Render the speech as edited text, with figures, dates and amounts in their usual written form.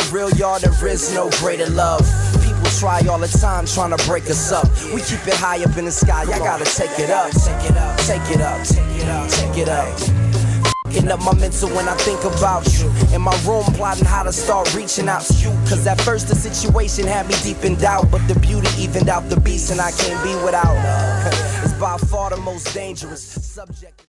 real, y'all, there is no greater love. People try all the time trying to break us up. We keep it high up in the sky, I gotta take it up. Take it up, take it up, take it up, take it up. Fucking up my mental when I think about you. In my room plotting how to start reaching out to you. Cause at first the situation had me deep in doubt, but the beauty evened out the beast and I can't be without her. It's by far the most dangerous subject.